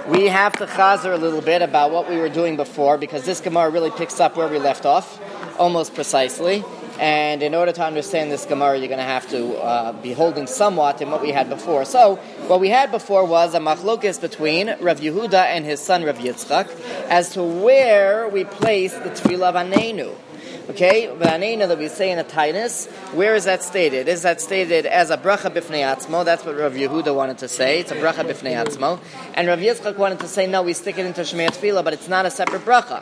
We have to chazer a little bit about what we were doing before, because this Gemara really picks up where we left off, almost precisely. And in order to understand this Gemara, you're going to have to be holding somewhat in what we had before. So, what we had before was a machlokes between Rav Yehuda and his son Rav Yitzchak as to where we place the Tefillah V'aneinu. Okay, V'aneinu that we say in a Tainus, where is that stated? Is that stated as a bracha b'fnei atzmo? That's what Rav Yehuda wanted to say. It's a bracha b'fnei atzmo. And Rav Yitzchak wanted to say, no, we stick it into Shmei Tefillah, but it's not a separate bracha.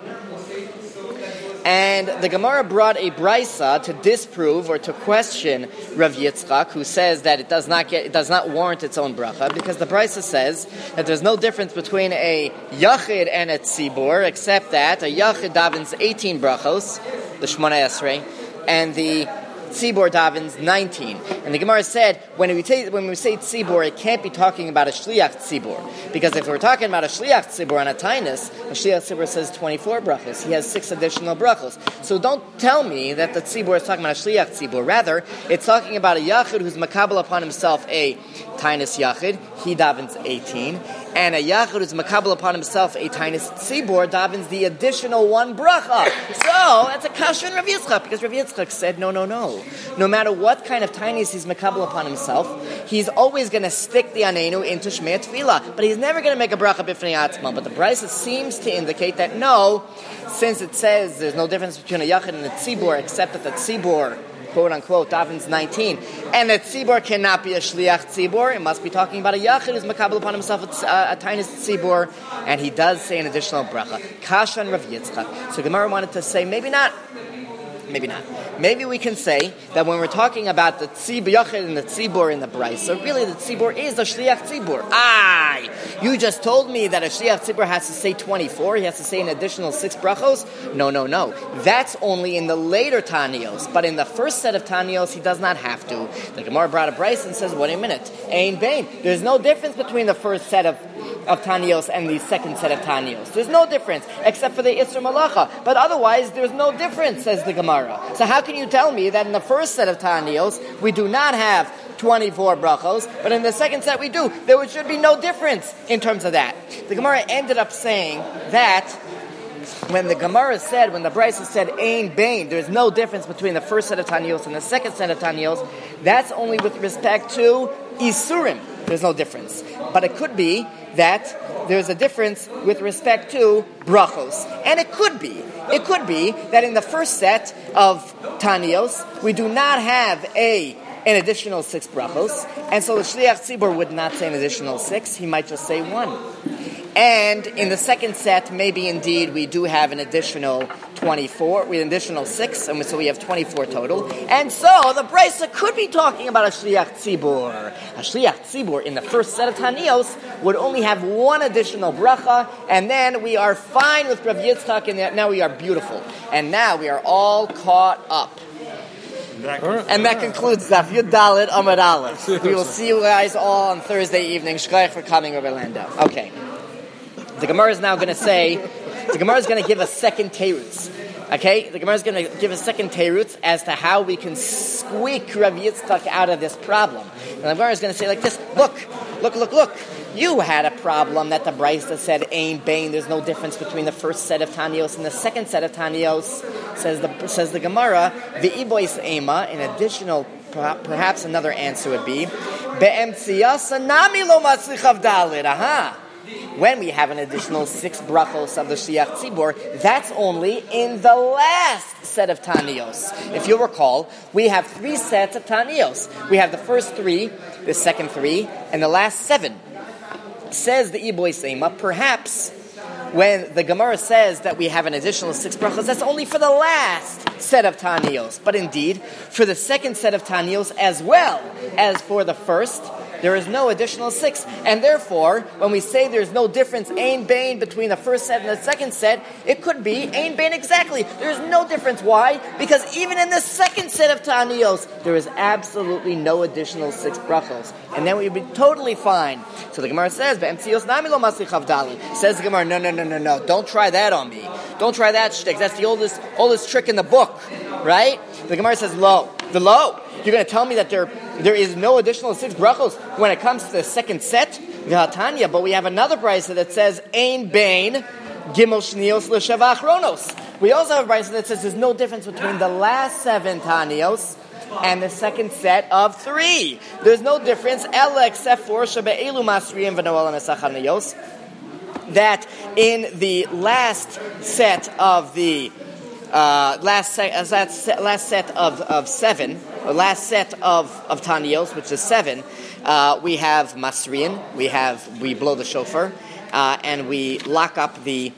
And the Gemara brought a brisa to disprove or to question Rav Yitzchak, who says that it does not warrant its own bracha, because the brisa says that there's no difference between a yachid and a tzibur, except that a yachid davens 18 brachos, the Shmoneh Esrei, and the tzibur davens 19. And the Gemara said, when we say tzibur, it can't be talking about a shliach tzibur. Because if we're talking about a shliach tzibur on a tainus, a shliach tzibur says 24 brachos. He has 6 additional brachos. So don't tell me that the tzibur is talking about a shliach tzibur. Rather, it's talking about a yachid who's makabel upon himself a tainus yachid. He davens 18. And a yachid who's makabel upon himself a tainus tzibur davens the additional 1 bracha. So that's a kasha in Rav Yitzchak, because Rav Yitzchak said, no. No matter what kind of tainus he's makabel upon himself, he's always going to stick the aneinu into Shmei Tefillah, but he's never going to make a bracha b'fnei atzma. But the brisa seems to indicate that no, since it says there's no difference between a yachid and a tzibur, except that the tzibur, quote unquote, davens 19, and the tzibur cannot be a shliach tzibur. It must be talking about a yachid who's makabel upon himself a tainus tzibur, and he does say an additional bracha. Kasha and Rav Yitzchak. So Gemara wanted to say, maybe not. Maybe we can say that when we're talking about the tzibur yachid and the tzibur in the brisa, really the tzibur is the shliach tzibur. You just told me that a shliach tzibur has to say 24. He has to say an additional 6 brachos. No. That's only in the later tanios. But in the first set of tanios, he does not have to. The Gemara brought a brisa and says, wait a minute, ein bain. There's no difference between the first set of tanios and the second set of tanios. There's no difference, except for the Isra Malacha. But otherwise, there's no difference, says the Gemara. So how can you tell me that in the first set of tanios, we do not have 24 brachos, but in the second set we do? There should be no difference in terms of that. The Gemara ended up saying that when the brisa said, ein bain, there's no difference between the first set of tanios and the second set of tanios, that's only with respect to Isurim. There's no difference. But it could be that there's a difference with respect to brachos. And it could be that in the first set of tanios, we do not have an additional 6 brachos, and so the shliach tzibur would not say an additional 6, he might just say 1. And in the second set, maybe indeed we do have an additional 24, with an additional 6, and so we have 24 total. And so the brisa could be talking about a shliach tzibur. A shliach tzibur in the first set of tanios would only have 1 additional bracha, and then we are fine with Rav Yitzchak, and now we are beautiful. And now we are all caught up. And that concludes Daf Yud Dalet Amud Aleph. We will see you guys all on Thursday evening. Shkoyach for coming, Rabbi Lando. Okay. The Gemara is now going to give a second teirutz. Okay? The Gemara is going to give a second teirutz as to how we can squeak Rav Yitzchak out of this problem. And the Gemara is going to say like this, look. You had a problem that the brisa said ein bain. There's no difference between the first set of tanios and the second set of tanios. Says the Gemara, v'ibois ema. An additional, perhaps another answer would be be'emtziyasa nami lo matzlichav dalit. When we have an additional 6 brachos of the shliach tzibur, that's only in the last set of tanios. If you recall, we have 3 sets of tanios. We have the first 3, the second 3, and the last 7. Says the Iboy Seima, perhaps when the Gemara says that we have an additional 6 brachos, that's only for the last set of tanios. But indeed, for the second set of tanios as well as for the first, there is no additional 6. And therefore, when we say there's no difference, ein bain, between the first set and the second set, it could be ein bain exactly. There's no difference. Why? Because even in the second set of tanios, there is absolutely no additional 6 brachos. And then we would be totally fine. So the Gemara says, says the Gemara, no. Don't try that on me. Don't try that shtick. That's the oldest trick in the book. Right? The Gemara says, lo. You're going to tell me that there is no additional 6 brachos when it comes to the second set? V'hatanya, but we have another brisa that says Ein Bein Gimel Shnios L'Sheva Achronos. We also have a brisa that says there's no difference between the last 7 Tanios and the second set of 3. There's no difference, ela except for Shebe'elu Masriyim V'Noel Nesachanios, that in the last set of the last set of 7, or last set of Tanios, which is 7, we have Masriyan, we blow the shofar, and we lock up the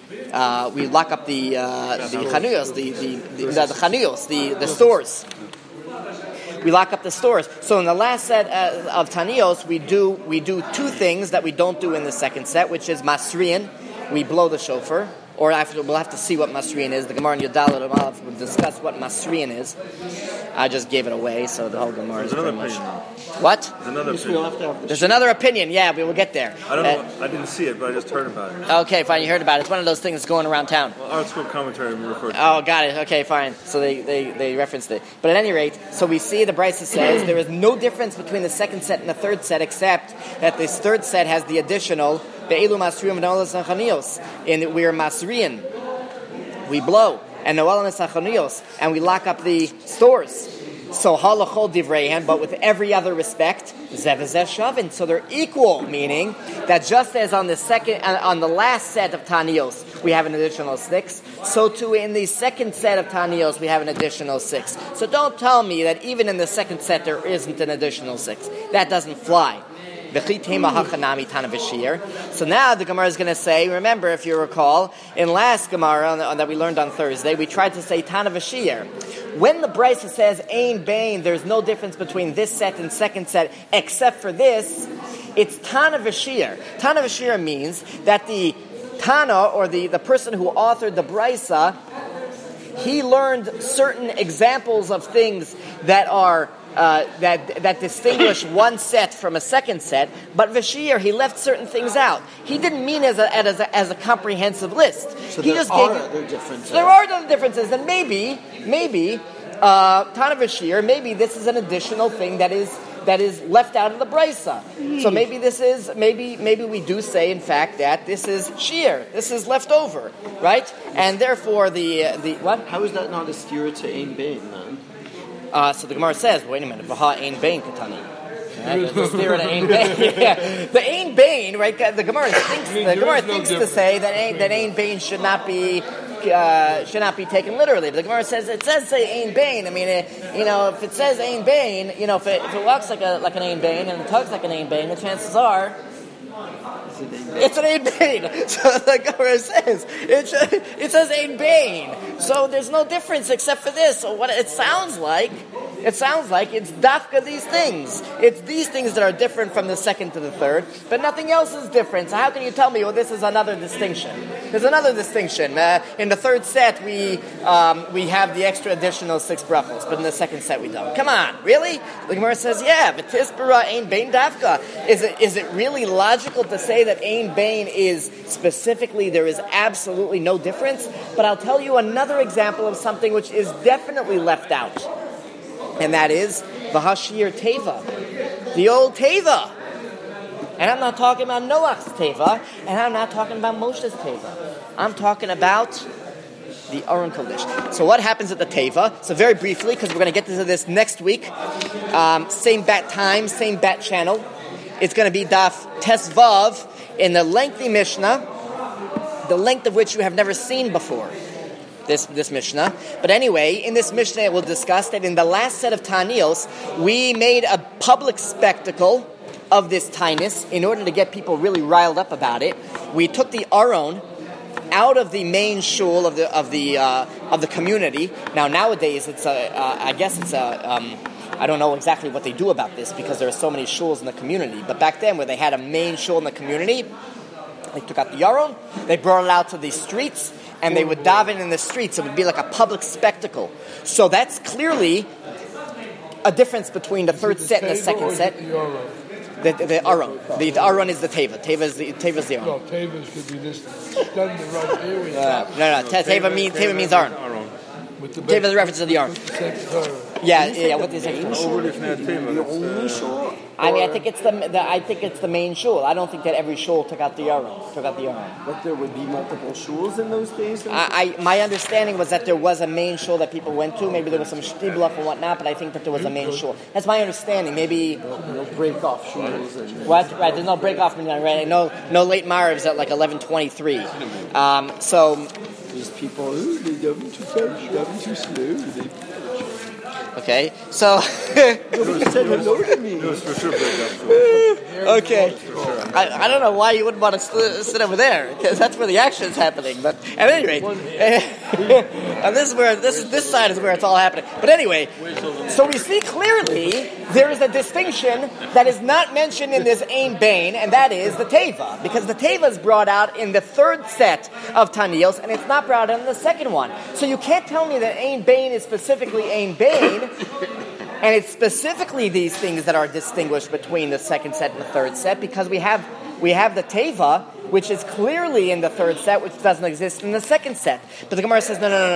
chanuyos, the chanuyos, the stores. We lock up the stores. So in the last set of Tanios, we do 2 things that we don't do in the second set, which is Masriyan, we blow the shofar, or we'll have to see what Masriyan is. The Gemara in Yudalad Aleph will discuss what Masriyan is. I just gave it away, so the whole Gemara is pretty much... What? There's another opinion. Yeah, we will get there. I don't know. I didn't see it, but I just heard about it. Okay, fine. You heard about it. It's one of those things that's going around town. Well, Art School commentary referred to. Oh, got it. Okay, fine. So they referenced it. But at any rate, so we see the Brisa says there is no difference between the second set and the third set, except that this third set has the additional Be'elu Masriyan V'Noel Nesachanios. And we are Masriyan. We blow. And Noel Nesachanios. And we lock up the stores. So halachol divreihem, but with every other respect, zev v'zeh shavin. So they're equal, meaning that just as on the last set of Tanios we have an additional 6, so too in the second set of Tanios we have an additional 6. So don't tell me that even in the second set there isn't an additional 6. That doesn't fly. So now the Gemara is going to say, remember, if you recall, in last Gemara that we learned on Thursday, we tried to say Tana V'Shir. When the Brisa says Ein Bein, there's no difference between this set and second set, except for this, it's Tana V'Shir. Tana V'Shir means that the Tana, or the person who authored the Brisa, he learned certain examples of things that are that distinguish one set from a second set, but Vashir, he left certain things out. He didn't mean as a comprehensive list. So he there just are gave other differences. There are other differences, and maybe Tana Vashir, maybe this is an additional thing that is left out of the Brisa. So maybe this is maybe we do say in fact that this is sheer, this is left over, right? And therefore the what? How is that not a steer to Ein Bein, man? So the Gemara says, wait a minute, Vaha Ein Bein Katani. The Ein Bein, right? The Gemara thinks to say that Ein Bein should not be taken literally. But the Gemara says say Ein Bein. I mean, if it says Ein Bein, if it walks like an Ein Bein and it tugs like an Ein Bein, the chances are it's an Ein Bein. So the Gemara says it says Ein Bein. So there's no difference except for this. So what it sounds like it's dafka these things. It's these things that are different from the second to the third, but nothing else is different. So how can you tell me, this is another distinction? There's another distinction. In the third set, we have the extra additional 6 brachos, but in the second set we don't. Come on, really? The Gemara says, yeah, but tispera ein bein dafka. Is it really logical to say that ein bein is specifically there is absolutely no difference? But I'll tell you another example of something which is definitely left out. And that is V'hashir Teva, the old Teva. And I'm not talking about Noach's Teva, and I'm not talking about Moshe's Teva. I'm talking about the Aron Kodesh. So what happens at the Teva? So very briefly, because we're going to get into this next week, same bat time, same bat channel. It's going to be Daf Tesvav in the lengthy Mishnah, the length of which you have never seen before. This Mishnah. But anyway, in this Mishnah we'll discuss that in the last set of Tanios, we made a public spectacle of this Tainus in order to get people really riled up about it. We took the Aron out of the main shul of the community. Now nowadays I don't know exactly what they do about this because there are so many shuls in the community. But back then, where they had a main shul in the community, they took out the Aron, they brought it out to the streets, and they would daven in the streets. It would be like a public spectacle. So that's clearly a difference between the third set and the second set. The Aron. The Aron is the Teva. Teva is the Aron. No, Teva should be this done the right area. No. Teva means Aron. Teva is a reference to the Aron. Yeah. What is it? Over the Teva. I mean, I think it's the main shul. I don't think that every shul took out the Aron. But there would be multiple shuls in those days? My understanding was that there was a main shul that people went to. Maybe there was some shtiblach and whatnot, but I think that there was a main shul. That's my understanding. Maybe... No break-off shuls. What? Right, there's no break-off. Right? No late Marivs at like 11:23. So... These people, they govern too fast, govern too slow. Okay, so... Nobody said hello to me. It was for sure break-up. Okay. I don't know why you wouldn't want to sit over there, because that's where the action is happening. But at any rate, and this side is where it's all happening. But anyway, so we see clearly there is a distinction that is not mentioned in this Ein Bain, and that is the Teva, because the Teva is brought out in the third set of Tanios, and it's not brought out in the second one. So you can't tell me that Ein Bain is specifically Ein Bain. And it's specifically these things that are distinguished between the second set and the third set, because we have the Teva, which is clearly in the third set, which doesn't exist in the second set. But the Gemara says,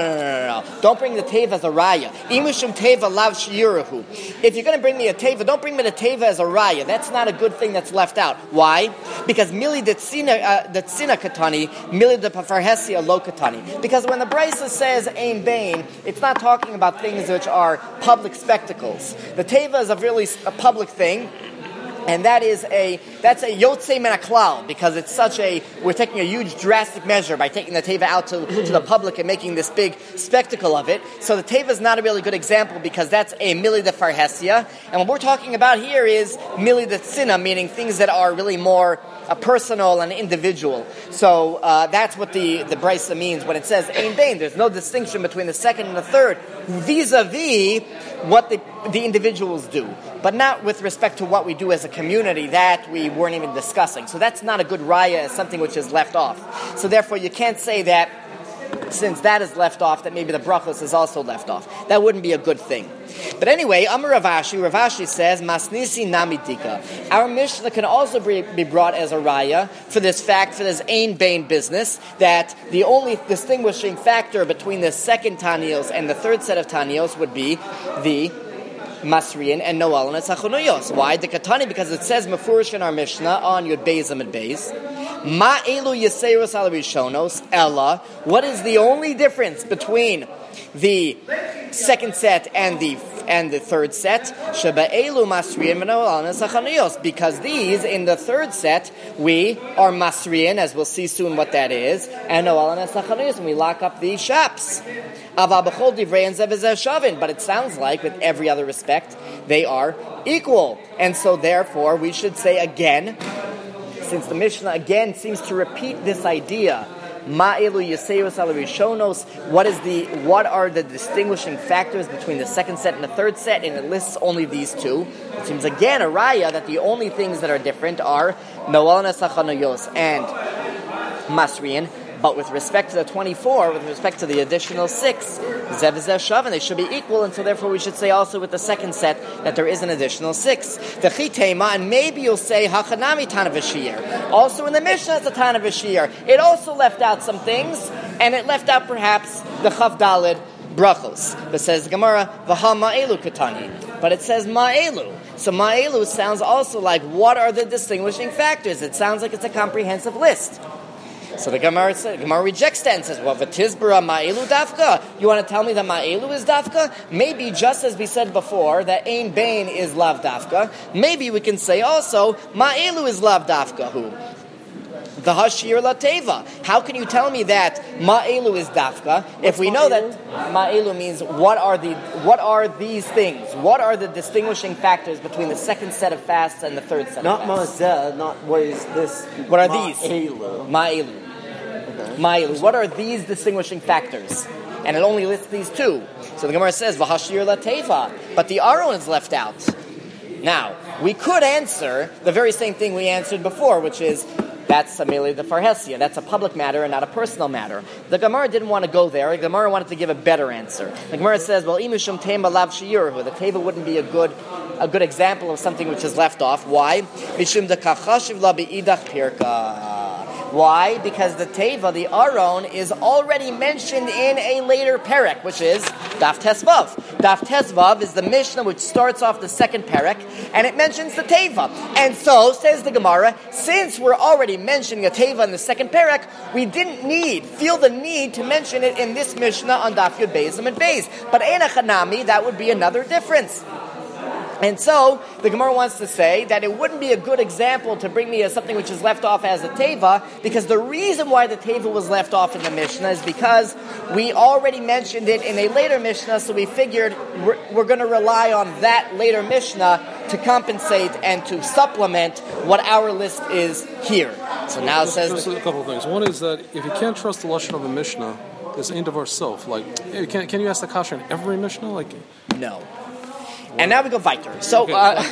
no. Don't bring the Teva as a raya. Imushum Teva lav shiurahu. If you're going to bring me a Teva, don't bring me the Teva as a raya. That's not a good thing that's left out. Why? Because mili detzina katani, mili de pafarhesia lo katani. Because when the Brisa says Ein Bain, it's not talking about things which are public spectacles. The Teva is a public thing. And that's a yotzei min haklal, because it's we're taking a huge drastic measure by taking the Teva out to the public and making this big spectacle of it. So the Teva is not a really good example, because that's a mili de farhesia. And what we're talking about here is mili de tzina, meaning things that are really more personal and individual. So that's what the Brisa means when it says Ein Bain. There's no distinction between the second and the third vis-a-vis what the individuals do, but not with respect to what we do as a community that we weren't even discussing. So that's not a good raya as something which is left off. So therefore you can't say that since that is left off, that maybe the brachos is also left off. That wouldn't be a good thing. But anyway, Amar Ravashi says, Masnisi Namidika. Our Mishnah can also be brought as a raya for this fact, for this Ein Bain business, that the only distinguishing factor between the second Tanios and the third set of Tanios would be the Masrian and Noel and Tzachonuyos. Why? The Katani, because it says Mefurish in our Mishnah on Yud Beis and Beis. Ma elu Yiseiros al Rishonos Ella. What is the only difference between the second set and the third set? Sheba elu Masrian and Noel and Tzachonuyos. Because these in the third set we are Masrian, as we'll see soon what that is, and Noel and Tzachonuyos, and we lock up the shops. But it sounds like, with every other respect, they are equal. And so therefore, we should say again, since the Mishnah again seems to repeat this idea, Ma'elu Yiseiros al Rishonos, what are the distinguishing factors between the second set and the third set, and it lists only these two. It seems again a raya that the only things that are different are Noel and Tzachonuyos and Masrian. But with respect to the 24, with respect to the additional 6, Zev Zev Shav, and they should be equal, and so therefore we should say also with the second set that there is an additional 6. The Chitema, and maybe you'll say Hachanami Tanavashir. Also in the Mishnah it's a Tanavashir. It also left out some things, and it left out perhaps the Chav Daled Brachos. But says Gemara, Vaha Ma'elu Katani. But it says Ma'elu. So Ma'elu sounds also like, what are the distinguishing factors? It sounds like it's a comprehensive list. So the Gemara rejects that and says, well, v'tizbara ma'elu dafka. You want to tell me that ma'elu is dafka? Maybe just as we said before, that Ein Bain is lav dafka, maybe we can say also, ma'elu is lav dafka who? The hashir la teva. How can you tell me that ma'elu is dafka if we know that ma'elu means what are these things? What are the distinguishing factors between the second set of fasts and the third set of fasts? Not what is this? What are these? Ma'elu. Ma'elu. What are these distinguishing factors? And it only lists these two. So the Gemara says v'hashir la teva, but the Aron is left out. Now we could answer the very same thing we answered before, which is, that's merely the farhesia. That's a public matter and not a personal matter. The Gemara didn't want to go there. The Gemara wanted to give a better answer. The Gemara says, well, imushum tema lav shiyurhu. The teva wouldn't be a good example of something which is left off. Why? Mishum de kachashiv la beidach pirka. Why? Because the Teva, the Aron, is already mentioned in a later perek, which is Daf Tesvav. Daf Tesvav is the Mishnah which starts off the second perek, and it mentions the Teva. And so, says the Gemara, since we're already mentioning a Teva in the second perek, we didn't feel the need to mention it in this Mishnah on Daf Yud Beis and Beis. But Eina Chanami, that would be another difference. And so, the Gemara wants to say that it wouldn't be a good example to bring me as something which is left off as a Teva, because the reason why the Teva was left off in the Mishnah is because we already mentioned it in a later Mishnah, so we figured we're going to rely on that later Mishnah to compensate and to supplement what our list is here. So now it says... Just a couple of things. One is that if you can't trust the Lashon of a Mishnah, this ain't of ourself. Like, can you ask the kasha in every Mishnah? Like, no. And now we go weiter. So, what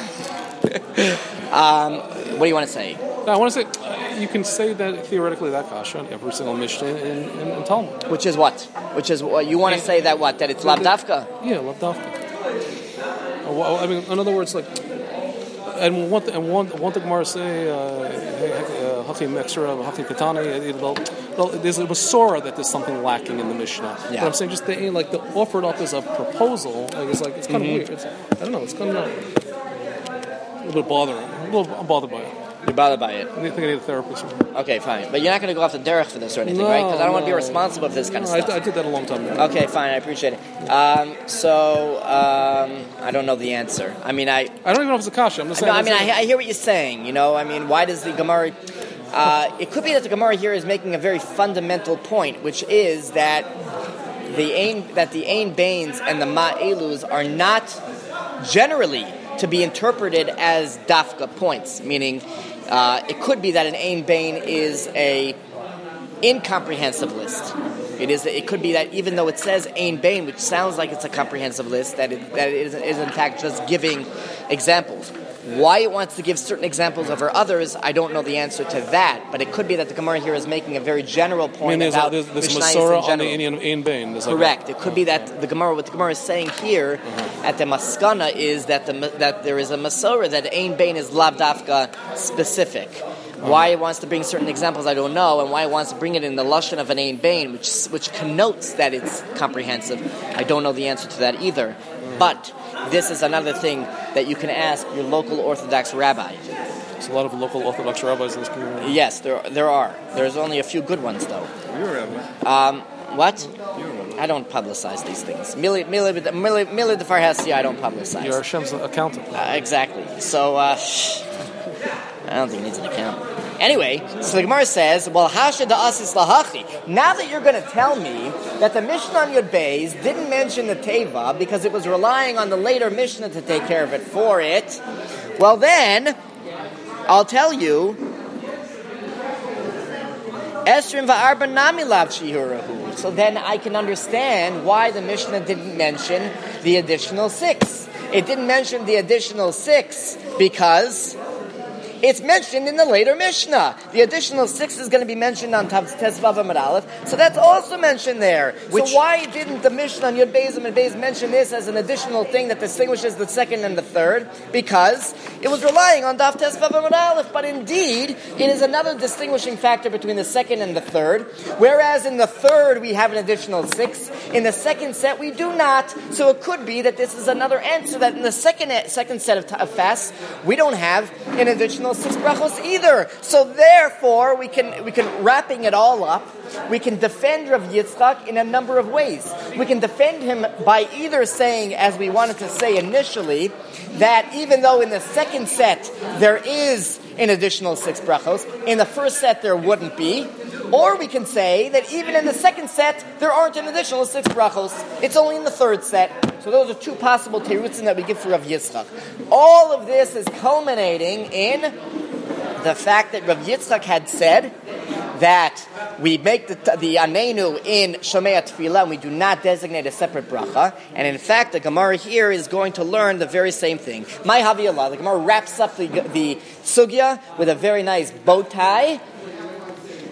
do you want to say? I want to say, you can say that theoretically that kasha in every single Mishnah in Talmud. Which is what? Which is what? You want to say that what? That it's lavdafka? Yeah, lavdafka. I mean, in other words, like, and want the Gemara say, Hakim Extra, Hakim Katani, there's a Masora that there's something lacking in the Mishnah. Yeah. But I'm saying just the offered up as a proposal, it's kind of weird. I don't know, it's kind of a little bit bothering. I'm bothered by it. You're bothered by it? I think I need a therapist. Okay, fine. But you're not going to go off the derech for this or anything, right? Because I don't want to be responsible for this kind of stuff. I did that a long time ago. Okay, fine. I appreciate it. I don't know the answer. I mean, I don't even know if it's a kasha. I'm just saying. No, I hear what you're saying. You know, I mean, why does the Gemara... it could be that the Gemara here is making a very fundamental point, which is that the Ein Bains and the Ma'elus are not generally to be interpreted as dafka points, meaning it could be that an Ein Bain is a incomprehensive list. It could be that even though it says Ein Bain, which sounds like it's a comprehensive list, that it is in fact just giving examples. Why it wants to give certain examples over others, I don't know the answer to that. But it could be that the Gemara here is making a very general point about there's Mishnayos on the Ein Bain. Correct. It could be that what the Gemara is saying here at the Maskana is that there is a Masorah that Ein Bain is lavdafka specific. Why it wants to bring certain examples, I don't know, and why it wants to bring it in the lashon of an Ein Bain, which connotes that it's comprehensive. I don't know the answer to that either. But this is another thing that you can ask your local Orthodox rabbi. There's a lot of local Orthodox rabbis in this community. Yes, there are. There's only a few good ones, though. You're a rabbi. What? You're a rabbi. I don't publicize these things. Mili de Farhasi, I don't publicize. You're Hashem's accountant. Exactly. So, I don't think he needs an accountant. Anyway, so the Gemara says, well, hasha da'asis lahachi. Now that you're going to tell me that the Mishnah on Yud Beis didn't mention the Teva because it was relying on the later Mishnah to take care of it for it, well then, I'll tell you, Esrim va'arba nami lav shihurahu. So then I can understand why the Mishnah didn't mention the additional 6. It didn't mention the additional 6 because it's mentioned in the later Mishnah. The additional 6 is going to be mentioned on Tesvav Amud Aleph, so that's also mentioned there. So why didn't the Mishnah on Yud Beis and Beis mention this as an additional thing that distinguishes the second and the third? Because it was relying on Daf Tesvav Amud Aleph, but indeed, it is another distinguishing factor between the second and the third, whereas in the third we have an additional 6, in the second set we do not, so it could be that this is another answer, that in the second set of fasts, we don't have an additional 6 brachos either. So therefore, we can wrapping it all up, we can defend Rav Yitzchak in a number of ways. We can defend him by either saying, as we wanted to say initially, that even though in the second set there is an additional 6 brachos, in the first set there wouldn't be. Or we can say that even in the second set, there aren't an additional 6 brachos. It's only in the third set. So those are 2 possible terutzim that we give for Rav Yitzchak. All of this is culminating in the fact that Rav Yitzchak had said that we make the Anenu in Shomei Tefillah and we do not designate a separate bracha. And in fact, the Gemara here is going to learn the very same thing. My Haviyallah, the Gemara wraps up the sugya with a very nice bow tie.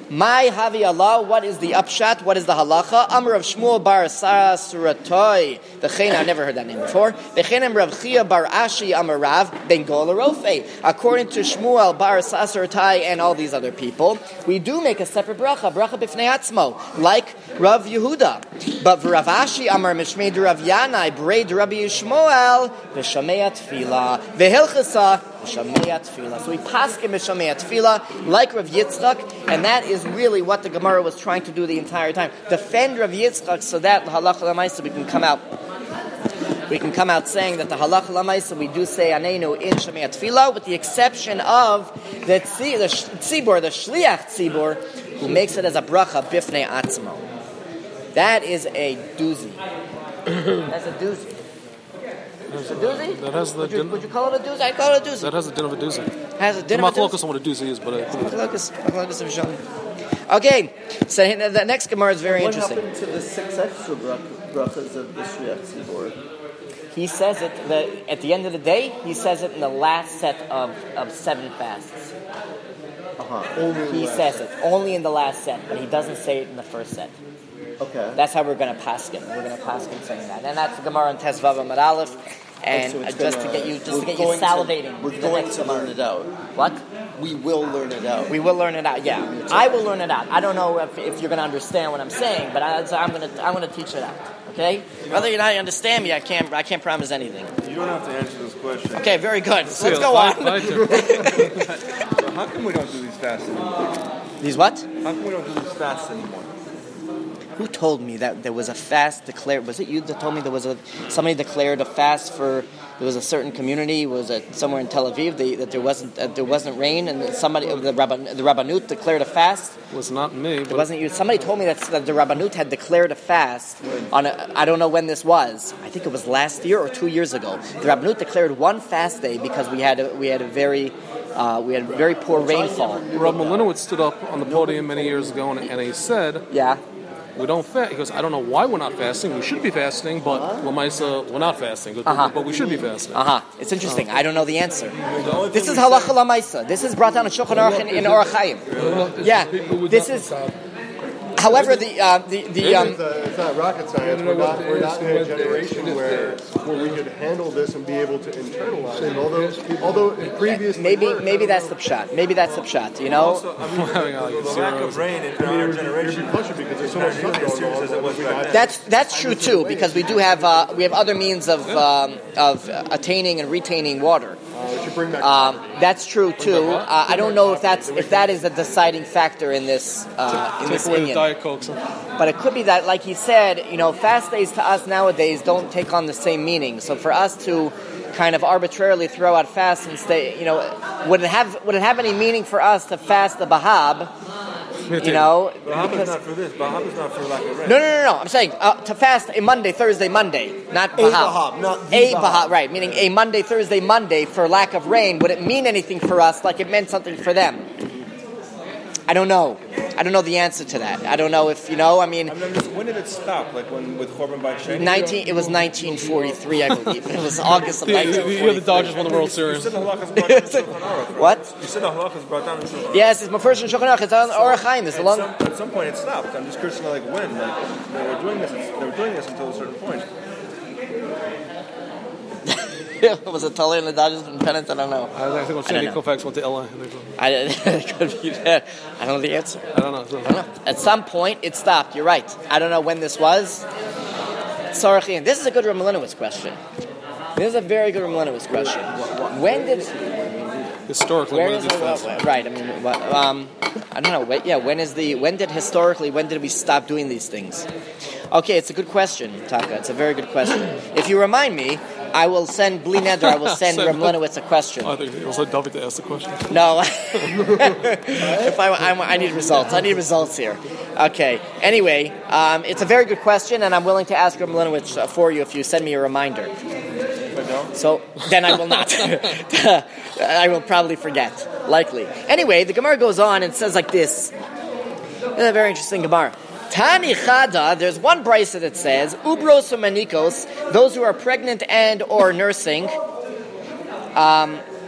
My Havi Allah, what is the upshat? What is the halacha? Amr of Shmuel bar Sara Suratoy. I've never heard that name before. V'chenem Rav Chia bar Ashi Amar Rav ben Golarofe. According to Shmuel bar Sara Suratoy and all these other people, we do make a separate bracha b'fnei atzmo, like Rav Yehuda. But Rav Ashi Amar Mishmei Rav Yanai Breid Rabbi Yishmael v'shamei tefila v'hilchasa v'shamei tefila. So we paskin v'shamei tefila like Rav Yitzchak, and that is really what the Gemara was trying to do the entire time. Defend Rav Yitzchak so that halacha l'maisa we can come out. We can come out saying that the halacha l'maisa we do say anenu in Shemei Tefillah, with the exception of the tzibur, the shliach tzibur, who makes it as a bracha bifnei atzmo. That is a doozy. That's a doozy. It's a doozy? That has the would you call it a doozy? I call it a doozy. That has the din of a doozy. Has a din of a doozy? Machlokas on what a doozy is, but Machlokas of Shon. Okay, so the next Gemara is very interesting. What happened to the 6 extra brachas of the Shliach Tzibor? He says it at the end of the day. He says it in the last set of 7 fasts. He says it only in the last set, but he doesn't say it in the first set. Okay. That's how we're going to paskin. We're going to paskin saying that, and that's the Gemara in Tesvav Amud Aleph. And so just to get you salivating. We're going to learn it out. What? We will learn it out. We will learn it out. Yeah, I will learn it out. I don't know if you're going to understand what I'm saying, but I'm going to teach it out. Okay? Whether or not you understand me, I can't promise anything. You don't have to answer this question. Okay, very good. So let's go on. So how come we don't do these fasts anymore? These what? How come we don't do these fasts anymore? Who told me that there was a fast declared? Was it you that told me somebody declared a fast for? There was a certain community. Was it somewhere in Tel Aviv that there wasn't rain, and somebody the Rabbanut declared a fast? it was not me. But it wasn't you. Somebody told me that the Rabbanut had declared a fast on I don't know when this was. I think it was last year or 2 years ago. The Rabbanut declared one fast day because we had very poor rainfall. Rav Malinowitz stood up on the podium many years ago and he said, "Yeah, we don't fast." He goes, "I don't know why we're not fasting. We should be fasting, but Lamaisa, we're not fasting. But we should be fasting." It's interesting. I don't know the answer. This is halacha lamaisa. This is brought down in Shulchan Aruch in Orach Chaim. Yeah, this is. However, it's not rocket science. We're not in a generation where we could handle this and be able to internalize it. Although in previous maybe that's the pshat. Maybe that's the pshat. You know, also, the lack of rain in our generation because there's so much stuff going on. That's true too, because we do have other means of attaining and retaining water. That's true too. I don't know if that is a deciding factor in this opinion. But it could be that, like he said, fast days to us nowadays don't take on the same meaning. So for us to kind of arbitrarily throw out fast and stay, would it have any meaning for us to fast the Bahab? Bahab is not for this. Bahab is not for lack of rain. No. I'm saying to fast a Monday, Thursday, Monday, not Bahab. Not a Bahab, right? Meaning a Monday, Thursday, Monday for lack of rain. Would it mean anything for us like it meant something for them? I don't know. I don't know the answer to that. I don't know if when did it stop? Like with Chorban Beit Sheni? It was 1943, I believe. It was August of 1943. The Dodgers won the World Series. You said the halakha is brought down in Shulchan Aruch, right? What? You said the halakha is brought down in Shulchan Aruch. Yes, it's my first in Shulchan Aruch. It's on Orach Chaim. At some point it stopped. I'm just curious to know when. They were doing this until a certain point. Was it Tully and the Dodgers and Pennant? I don't know. I think when Sandy Koufax went to LA. It could be that. I don't know the answer. I don't know. At some point, it stopped. You're right. I don't know when this was. Sorry, this is a good Rav Malinowitz question. This is a very good Rav Malinowitz question. When did... Historically, when did this right, I don't know. When did we stop doing these things? Okay, it's a good question, Taka. It's a very good question. If you remind me, I will send Bli Neder. I will send Rav Malinowitz a question. I think it was like David to ask the question. No. I need results. I need results here. Okay. Anyway, it's a very good question, and I'm willing to ask Rav Malinowitz for you if you send me a reminder. So then I will not. I will probably forget, likely. Anyway, the Gemara goes on and says like this. It's a very interesting Gemara. Tani Chada, there's one brisa that says, Ubros umanikos, those who are pregnant and or nursing,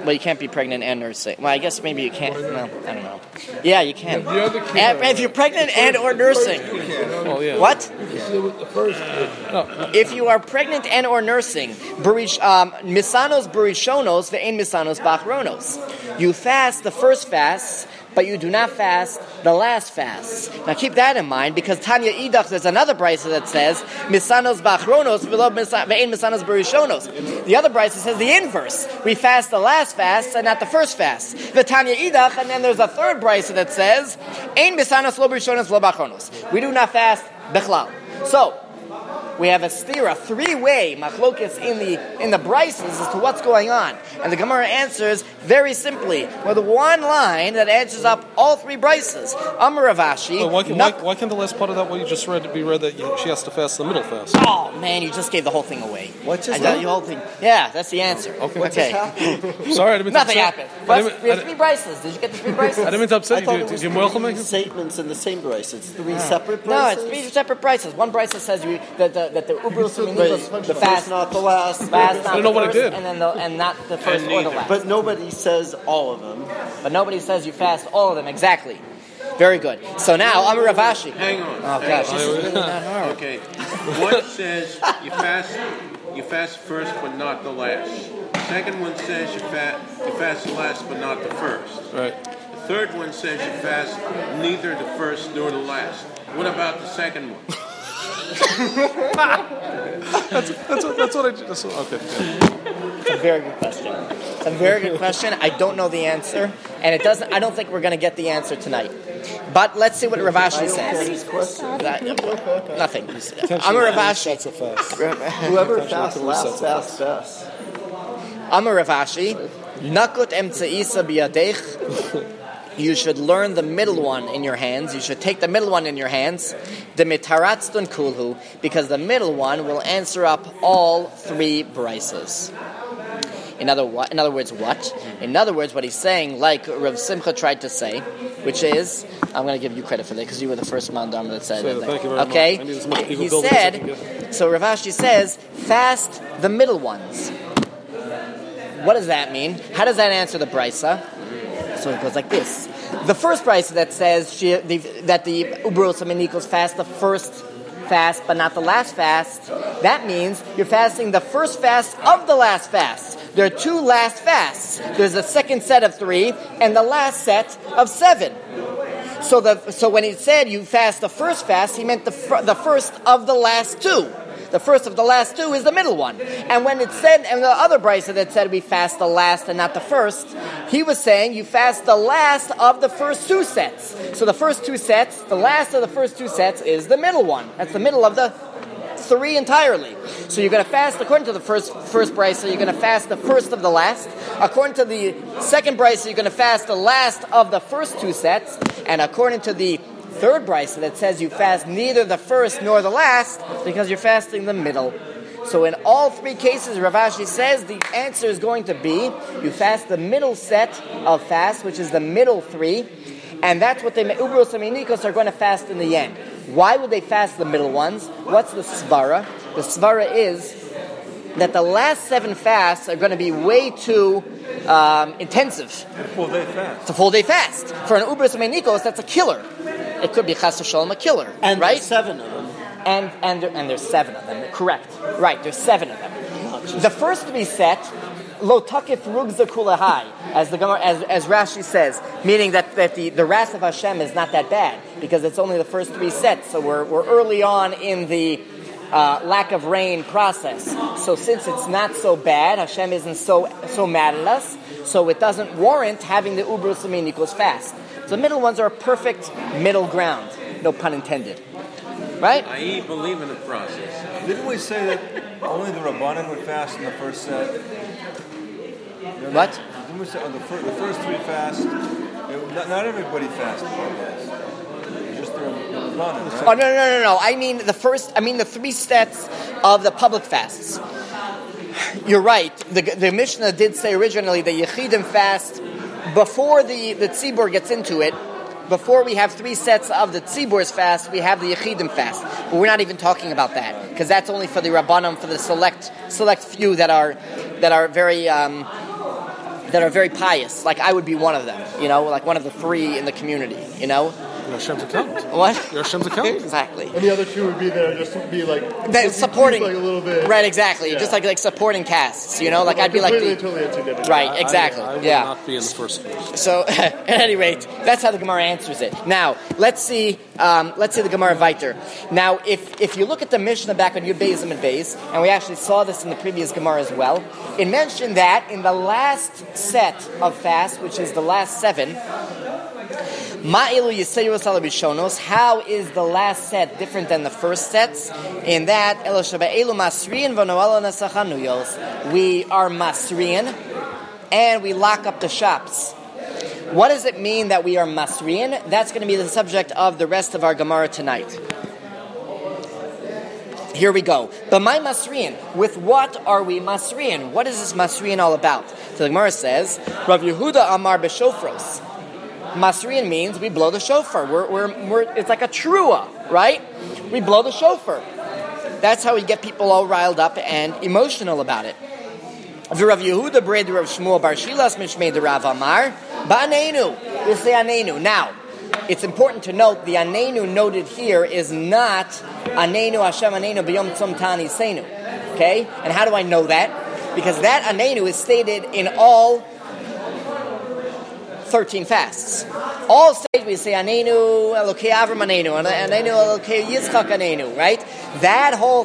Well, you can't be pregnant and nursing. Well, I guess maybe you can't. No, I don't know. Yeah, you can. The other kid, If you're pregnant and or nursing. Oh, yeah. What? with the first kid. If you are pregnant and or nursing, misanos barishonos ve'en misanos bachronos. You fast the first fast, but you do not fast the last fast. Now keep that in mind, because Tanya Idach, there's another brisa that says misanos bachronos ve'en misanos barishonos. The other brisa says the inverse. We fast the last fast and not the first fast. The Tanya Idach, and then there's a third brisa that says ein misanos lo barishonos lo bachronos. We do not fast bechlal. So we have a stira, three-way machlokes in the brises as to what's going on. And the Gemara answers very simply with one line that answers up all three brises. Amar Rav Ashi. Why can't the last part of that, what you just read, be read that she has to fast the middle fast? Oh, man, you just gave the whole thing away. What just happened? The whole thing. Yeah, that's the answer. Okay. Sorry, I didn't mean to Nothing upset. happened. But we have three brises. Did you get the three brises? I didn't mean to upset you. Did you welcome me? Statements in the same brace. It's three separate No, braces. it's three separate brises. One brisa says that the ubrus The fast, not the last. fast, not I don't know the what I first, did. and then and not the first or the last. But nobody says all of them. But nobody says you fast all of them exactly. Very good. So now Amar Rav Ashi. Hang on. Oh gosh, this is really not hard. Okay. One says you fast first but not the last. Second one says you fast the last but not the first. Right. The third one says you fast neither the first nor the last. What about the second one? That's what I just. Okay. It's a very good question. It's a very good question. I don't know the answer, and it doesn't. I don't think we're going to get the answer tonight. But let's see what Rav Ashi says. Nothing. Amar Rav Ashi. That's a fast. Whoever fasts last fasts best. Amar Rav Ashi. Nakut emtzeisa biyadech. You should learn the middle one in your hands. You should take the middle one in your hands. The mitaratztun kulhu, because the middle one will answer up all three brises. In other words, what? In other words, what he's saying, like Rav Simcha tried to say, which is, I'm going to give you credit for that because you were the first mandam that said it. Thank you very okay? much. I need as much He ego building as I can said, get. so Rav Ashi says, fast the middle ones. What does that mean? How does that answer the brisa? So it goes like this. The first brisa that says that the Ubros and Menikos fast the first fast but not the last fast, that means you're fasting the first fast of the last fast. There are two last fasts. There's a second set of 3 and the last set of 7. So when he said you fast the first fast, he meant the first of the last 2. The first of the last 2 is the middle one. And when it said, and the other brisa that said we fast the last and not the first, he was saying you fast the last of the first 2 sets. So the first 2 sets, the last of the first 2 sets is the middle one. That's the middle of the 3 entirely. So you're going to fast, according to the first brisa, you're going to fast the first of the last. According to the second brisa, you're going to fast the last of the first 2 sets. And according to the third brisa that says you fast neither the first nor the last because you're fasting the middle. So in all 3 cases, Rav Ashi says the answer is going to be you fast the middle set of fast, which is the middle 3, and that's what the Ubros and Menikos are going to fast in the end. Why would they fast the middle ones? What's the svara? The svara is that the last 7 fasts are going to be way too intensive. Full-day fast. It's a full-day fast. For an Ubros and Menikos, that's a killer. It could be chas v'shalom a killer, And right? there's 7 of them. And there's 7 of them. Correct. Right. There's 7 of them. The first 3 set, lo takif rugza kulahai, as the Gemara, as Rashi says, meaning that the wrath of Hashem is not that bad because it's only the first 3 sets. So we're early on in the lack of rain process. So since it's not so bad, Hashem isn't so mad at us. So it doesn't warrant having the Ubros and Menikos fast. The middle ones are a perfect middle ground, no pun intended. Right? I believe in the process. Didn't we say that only the Rabbanan would fast in the first set? What? Didn't we say on the first 3 fasts, not everybody fasted. Just the Rabbanan, right? Oh, no. I mean the 3 sets of the public fasts. You're right. The Mishnah did say originally the Yechidim fast before the Tzibur gets into it. Before we have 3 sets of the Tzibur's fast, we have the Yechidim fast. But we're not even talking about that because that's only for the Rabbanim, for the select few that are very that are very pious. Like I would be one of them, like one of the 3 in the community, You're Hashem's accountant. What? You're Hashem's accountant. Exactly. And the other 2 would be there just to be like supporting, like a little bit. Right, exactly. Yeah. Just like supporting casts, like I'd be like totally insignificant. right, exactly. I would yeah. not be in the first phase. So, at any rate, that's how the Gemara answers it. Now, let's see the Gemara weiter. Now, if you look at the Mishnah back on Yud Beis and Beis, and we actually saw this in the previous Gemara as well, it mentioned that in the last set of fast, which is the last 7, Ma'ilu Yisayus ala Bishonos, how is the last set different than the first sets? In that, Elo Shaba'elu Masriyan V'no'ala Nasachanuyos, we are Masriyan, and we lock up the shops. What does it mean that we are Masriyan? That's going to be the subject of the rest of our Gemara tonight. Here we go. But my Masriyan, with what are we Masriyan? What is this Masriyan all about? So the Gemara says, Rav Yehuda Amar B'Shofros. Masriyan means we blow the shofar. We're it's like a trua, right? We blow the shofar. That's how we get people all riled up and emotional about it. Rav Yehuda bred Rav Shmuel Bar Shilas Mishmei de Rav Amar Ba'anenu. We say anenu. Now, it's important to note the anenu noted here is not anenu Hashem anenu b'yom tzom tani seinu. Okay, and how do I know that? Because that anenu is stated in all 13 fasts. All stages we say Anenu Elokei Avram Anenu, Anenu Elokei Yitzchak Anenu, right? That whole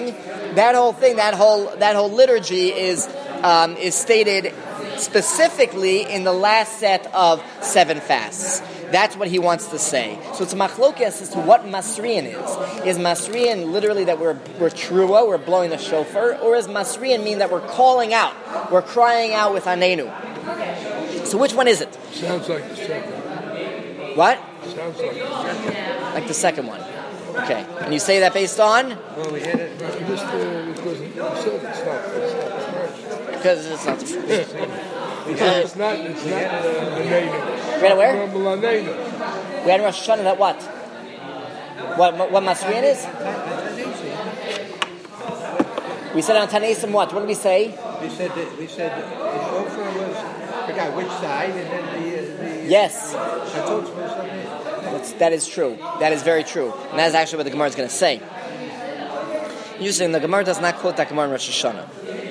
liturgy is stated specifically in the last set of 7 fasts. That's what he wants to say. So it's a machlokes as to what Masriyan is. Is Masriyan literally that we're trua, we're blowing the shofar, or is Masriyan mean that we're calling out, we're crying out with Anenu? So which one is it? Sounds like the second. What? Sounds like the second. Like the second one. Okay. And you say that based on? Well, we had it. Because you said it's not the first. Because it's not the first. It's not a name. Right, where? Normal name. We had in Rosh Hashanah that what? What Masriyan is? We said on Tanesim what? What did we say? We said the shofar was, I forgot which side, and then the yes. Chatzot was something. That is true. That is very true. And that is actually what the Gemara is going to say. Usually the Gemara does not quote that Gemara in Rosh Hashanah.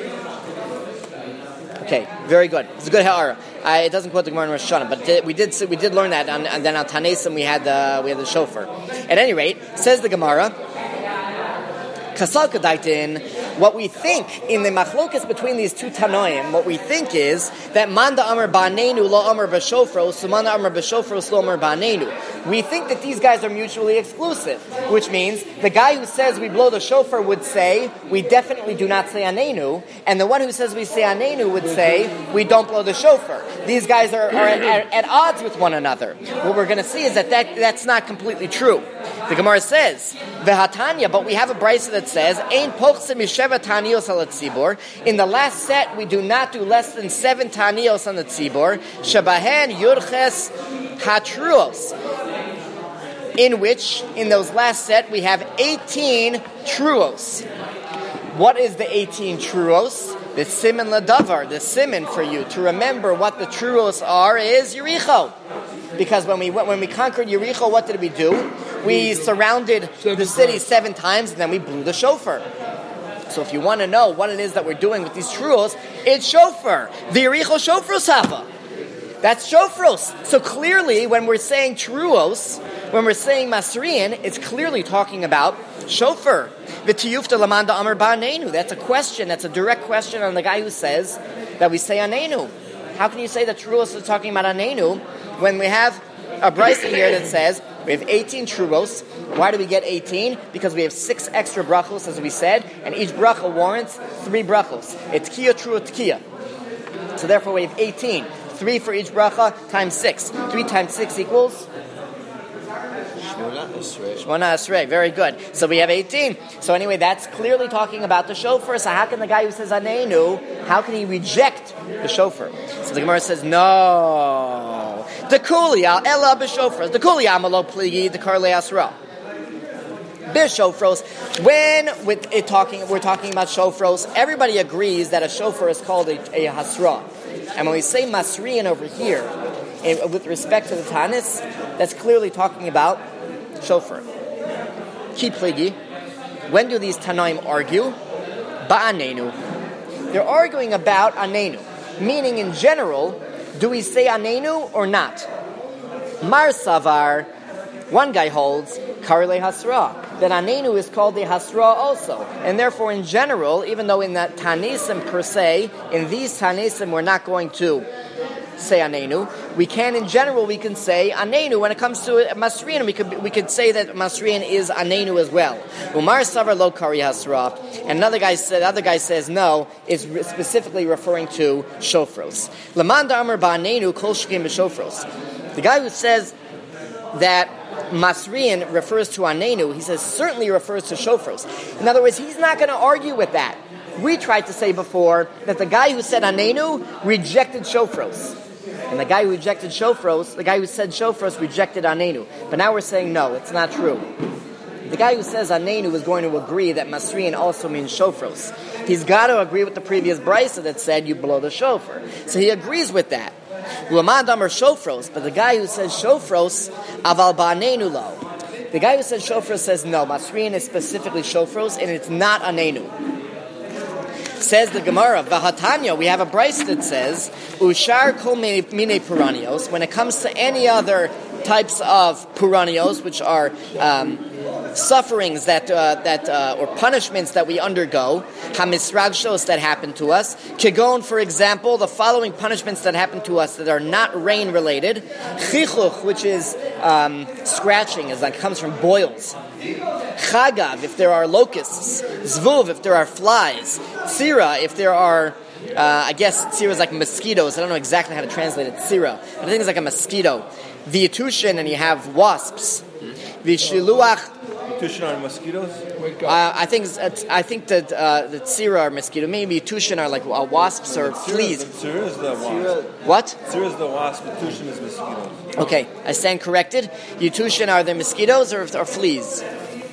Okay, very good. It's a good ha'ara. It doesn't quote the Gemara in Rosh Hashanah, but we did learn that, and then on Tanesim we had the shofar. At any rate, says the Gemara, Kasal Kedaitin, what we think in the machlokas between these 2 Tanoim, what we think is that Manda Amar Ba'anenu lo Amar B'Shofros, Manda Amar B'Shofros lo Amar Ba'anenu. We think that these guys are mutually exclusive, which means the guy who says we blow the shofar would say, we definitely do not say Anenu, and the one who says we say Anenu would say, we don't blow the shofar. These guys are at odds with one another. What we're going to see is that's not completely true. The Gemara says, Vehatanya, but we have a brisa that says, Ein pochse misheva tanios al tzibor. In the last set, we do not do less than 7 tanios on the tzibor. Shabahen yurches hatruos. In which, in those last set, we have 18 truos. What is the 18 truos? The siman ladavar, the siman for you to remember what the truos are is Yericho. Because when we conquered Yericho, what did we do? We surrounded the city 7 times, and then we blew the shofar. So if you want to know what it is that we're doing with these truos, it's shofar. The Yericho shofros hava. That's shofros. So clearly, when we're saying truos, when we're saying Masriyan, it's clearly talking about shofar. V'tiyufta lamanda amar ba'anenu. That's a question. That's a direct question on the guy who says that we say anenu. How can you say that truos is talking about anenu when we have a brisa here that says we have 18 truos? Why do we get 18? Because we have 6 extra brachos, as we said, and each bracha warrants 3 brachos. It's tkiya, trua, tkiya. So therefore we have 18. 3 for each bracha times 6. 3 times 6 equals? Shmona Esrei. Very good. So we have 18. So anyway, that's clearly talking about the shofar. So how can the guy who says Anenu, how can he reject the shofar? So the Gemara says, no. The kuliya, ella b'shofar. The kuliya amalo pligi, the karle asra. B'shofros. When we're talking about shofros, everybody agrees that a shofar is called a hasra. And when we say Masriyan over here, with respect to the Tanis, that's clearly talking about shofar. Ki pligi. When do these Tanaim argue? Ba'anenu. They're arguing about Anenu. Meaning, in general, do we say Anenu or not? Mar Savar, one guy holds, Karile Hasra, that Anenu is called the Hasra also. And therefore, in general, even though in that Tanisim per se, in these Tanisim we're not going to say Anenu, we can, in general, we can say Anenu. When it comes to Masriyan, we could say that Masriyan is Anenu as well. Umar Savar Lo Kari Hasra, and the other guy says no, is specifically referring to Shofros. Lamanda Amar Ba'anenu Kol Shkim B'Shofros. The guy who says that Masriyan refers to Anenu, he says certainly refers to Shofros. In other words, he's not going to argue with that. We tried to say before that the guy who said Anenu rejected Shofros. And the guy who rejected Shofros, the guy who said Shofros rejected Anenu. But now we're saying no, it's not true. The guy who says Anenu is going to agree that Masriyan also means Shofros. He's got to agree with the previous brisa that said you blow the shofar. So he agrees with that. Ulamad Amar Shofros, but the guy who says Shofros, Aval Ba'anenu Lo. The guy who says Shofros says no, Masriyan is specifically Shofros and it's not Anenu. Says the Gemara, Vahatanya, we have a brisa that says, Ushar kol mine puranios, when it comes to any other types of puranios, which are sufferings or punishments that we undergo, hamisragshos that happen to us, kegon, for example, the following punishments that happen to us that are not rain related, chichuch, which is scratching, is that comes from boils. Chagav, if there are locusts. Zvuv, if there are flies. Tzira, if there are, I guess tzira is like mosquitoes. I don't know exactly how to translate it, tzira. But I think it's like a mosquito. V'yitushin, and you have wasps. V'shiluach. Yitushin are mosquitoes? I think that the tzira are mosquito. Maybe Yitushin are like wasps or fleas. Tzira is the wasp. What? Tzira is the wasp. Yitushin is mosquitoes. Okay, I stand corrected. Yitushin are the mosquitoes or fleas?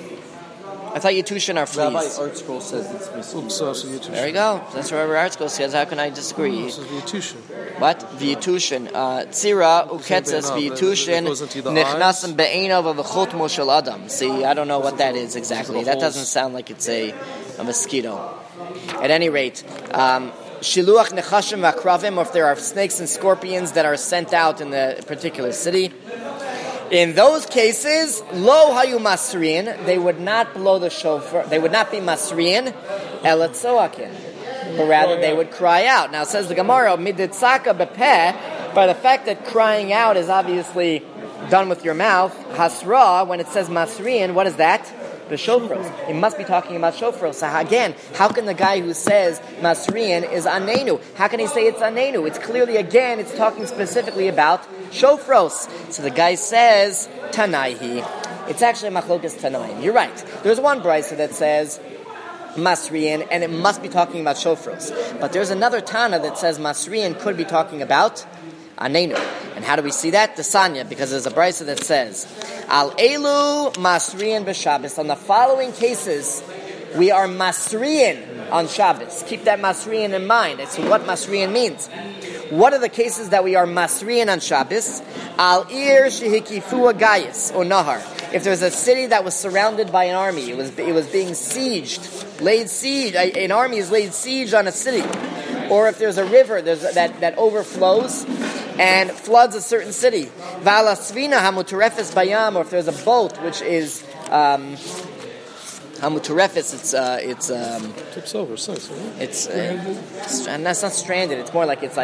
I thought Yitushin are fleas. Rabbi Art Scroll says it's mosquitoes. There you go. That's what Rabbi Art Scroll says. How can I disagree? This is V'yitushin. What? V'yitushin. Tzira uketzes v'yitushin nichnasim be'einav v'chotmo shel adam. See, I don't know what that is exactly. That doesn't sound like it's a mosquito. At any rate, shiluach nechashim v'akravim, or if there are snakes and scorpions that are sent out in the particular city. In those cases, lo hayu masriin, they would not blow the shofar, they would not be masriin, elatzoakin, but rather they would cry out. Now it says the Gemara, miditzaka bepeh, by the fact that crying out is obviously done with your mouth, hasra, when it says masriin, what is that? The shofros. It must be talking about shofros. So again, how can the guy who says masriin is anenu? How can he say it's anenu? It's clearly, again, it's talking specifically about shofros. So the guy says tanaihi. It's actually machlokas tanaim. You're right. There's one brisa that says masriin, and it must be talking about shofros. But there's another tana that says masriin could be talking about anenu. And how do we see that? The Sanya, because there's a brisa that says, Al elu masriin b'Shabbos. On the following cases, we are masriin on Shabbos. Keep that masriin in mind. That's what masriin means. What are the cases that we are masriin on Shabbos? Al ir shehikifu agayis, or nahar. If there's a city that was surrounded by an army, it was being sieged, laid siege. An army is laid siege on a city. Or if there's a river that overflows and floods a certain city. Vala svina hamutarefes bayam, or if there's a boat which is hamutarefes, it's tips over, sinks, right? It's and that's not stranded. It's more like the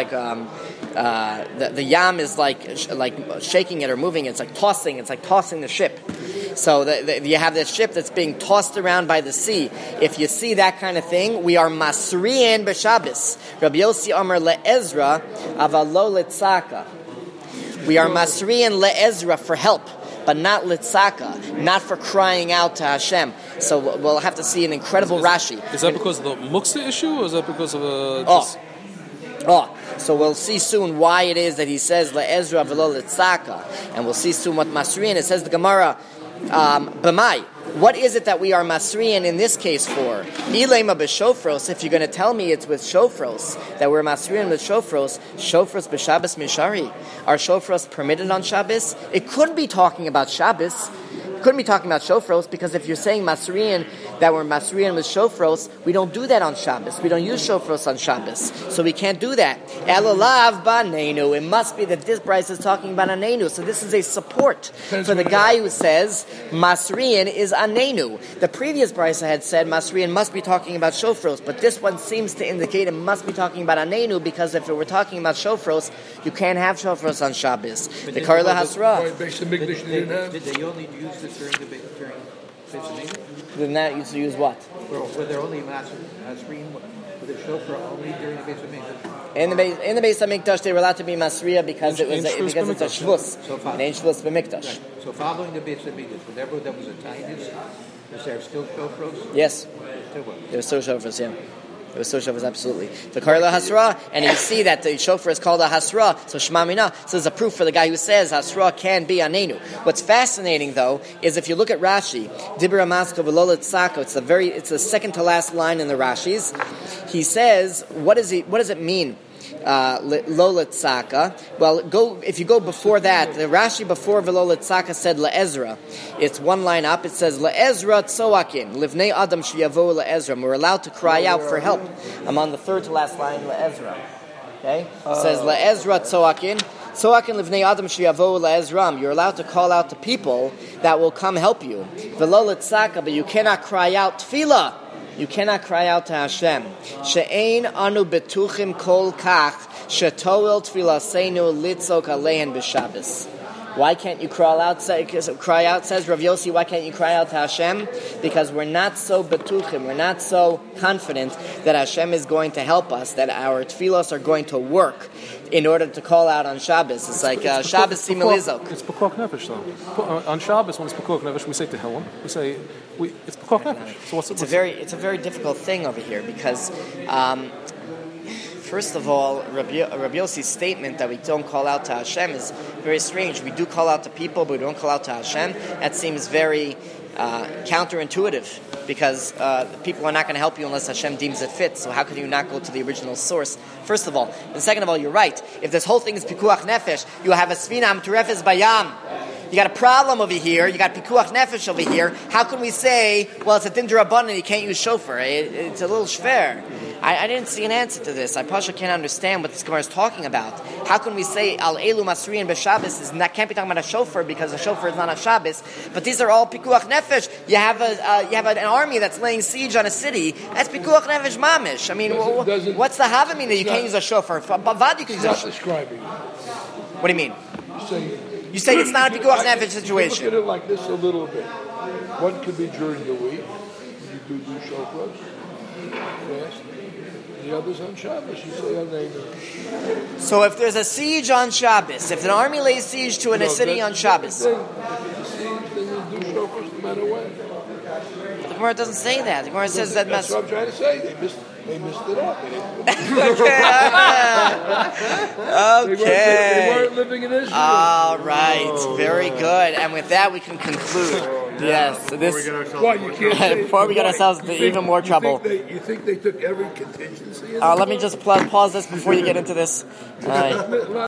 yam is like shaking it or moving it. It's like tossing the ship. So you have this ship that's being tossed around by the sea. If you see that kind of thing, we are masriin b'Shabbos. Rabbi Yossi Amar le'ezra avalo letzaka. We are masriin le'ezra for help, but not letzaka, not for crying out to Hashem. So we'll have to see an incredible Rashi. Is that because of the muksa issue, or is that because of So we'll see soon why it is that he says le'ezra avalo letzaka, and we'll see soon what masriin. It says the Gemara. B'mai. what is it that we are masriyan in this case for? Ilema b'shofros, if you're going to tell me it's with shofros, that we're masriyan with shofros b'Shabbos mishari. Are shofros permitted on Shabbos? It couldn't be talking about Shabbos. Couldn't be talking about shofros, because if you're saying masriyan, that we're masriyan with shofros, we don't do that on Shabbos. We don't use shofros on Shabbos, so we can't do that. Elalav ba'neinu. It must be that this Bryce is talking about anenu. So this is a support for the guy who says masriyan is anenu. The previous Bryce had said masriyan must be talking about shofros, but this one seems to indicate it must be talking about anenu, because if it were talking about shofros, you can't have shofros on Shabbos. The Karla Hasra. Did they only use this during the Beis Hamikdash? Then that used to use what? Were there only masriyin with a shofar only during the Beis Hamikdash? In the Beis Hamikdash, they were allowed to be masriya because it's a shvus. It ain't shvus b'mikdash. Right. So following the Beis Hamikdash, whenever there was a tainus, was there still shofros? Yes. There was. There was still shofars, yeah. It was still shofars, absolutely. The Karla Hasra, and you see that the shofar is called a Hasra, so Shema Mina. So there's a proof for the guy who says Hasra can be anenu. What's fascinating, though, is if you look at Rashi, Dibra Masko V'Lo Tzaka, it's the second to last line in the Rashis. He says, what does it mean? Lola Tzaka. Well, if you go before that, the Rashi before Velola Tzaka said LaEzra. It's one line up. It says LaEzra Tzoakin Livnei Adam Sheyavo LaEzra. We're allowed to cry out for help. I'm on the third to last line, LaEzra. Okay, it says LaEzra Tzoakin. Tzoakin Livnei Adam Sheyavo LaEzram. You're allowed to call out to people that will come help you. Velola Tzaka, but you cannot cry out Tefillah. You cannot cry out to Hashem. She'ein anu betuchim kol kach shetoel tfilaseinu litzok aleihen b'Shabbos. Why can't you cry out? Says Rav Yossi. Why can't you cry out to Hashem? Because we're not so betuchim. We're not so confident that Hashem is going to help us. That our tefillos are going to work in order to call out on Shabbos. It's like Shabbos similizok. It's Pekach Nefesh, though. On Shabbos, when it's Pekach Nefesh, we say Tehillim. We say it's Pekach Nefesh. So it's a very difficult thing over here because. First of all, Rabbi Yossi's statement that we don't call out to Hashem is very strange. We do call out to people, but we don't call out to Hashem. That seems very counterintuitive, because the people are not going to help you unless Hashem deems it fit. So how could you not go to the original source, first of all? And second of all, you're right. If this whole thing is Pikuach Nefesh, you have a Sfina Amturefes Bayam. You got a problem over here. You got Pikuach Nefesh over here. How can we say, well, it's a Din D'Rabbanan, you can't use shofar? It's a little shver. I didn't see an answer to this. I Pasha can't understand what this Gemara is talking about. How can we say Al Elu Masriyan B'Shabbos can't be talking about a shofar because a shofar is not a Shabbos? But these are all Pikuach Nefesh. You have an army that's laying siege on a city. That's Pikuach Nefesh Mamish. I mean, what's the Havamina that you can't use a shofar? Bavad you can use a shofar. Describing. What do you mean? You say it's not a Pikuach Nefesh situation. Look at it like this a little bit. One could be during the week. You do shofars. Fast. The others on Shabbos, you say on Neighbor. So if there's a siege on Shabbos, if an army lays siege to a city on Shabbos, the siege, then you do shofars no matter when. But the Gemara doesn't say that. The Gemara says that. That's what I'm trying to say. They missed it up. Okay. They weren't living in Israel. All right. Very good. And with that, we can conclude. Yes. So before we get ourselves into even more trouble. You think they took every contingency? Let me just pause this before you get into this.